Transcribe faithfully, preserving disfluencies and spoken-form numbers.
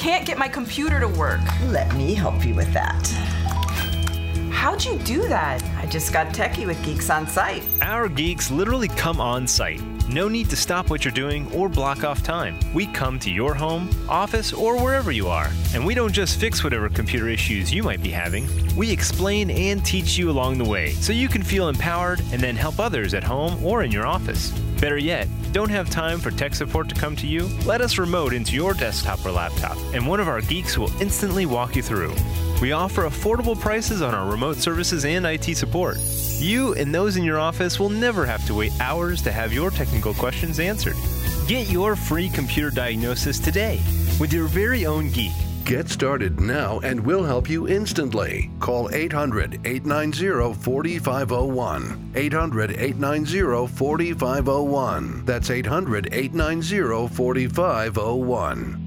can't get my computer to work. Let me help you with that. How'd you do that? I just got techie with Geeks on Site. Our geeks literally come on site. No need to stop what you're doing or block off time. We come to your home, office, or wherever you are. And we don't just fix whatever computer issues you might be having. We explain and teach you along the way so you can feel empowered and then help others at home or in your office. Better yet, don't have time for tech support to come to you? Let us remote into your desktop or laptop, and one of our geeks will instantly walk you through. We offer affordable prices on our remote services and I T support. You and those in your office will never have to wait hours to have your technical questions answered. Get your free computer diagnosis today with your very own geek. Get started now and we'll help you instantly. Call eight hundred, eight nine zero, four five zero one. eight hundred, eight nine zero, four five zero one. That's eight hundred, eight nine zero, four five zero one.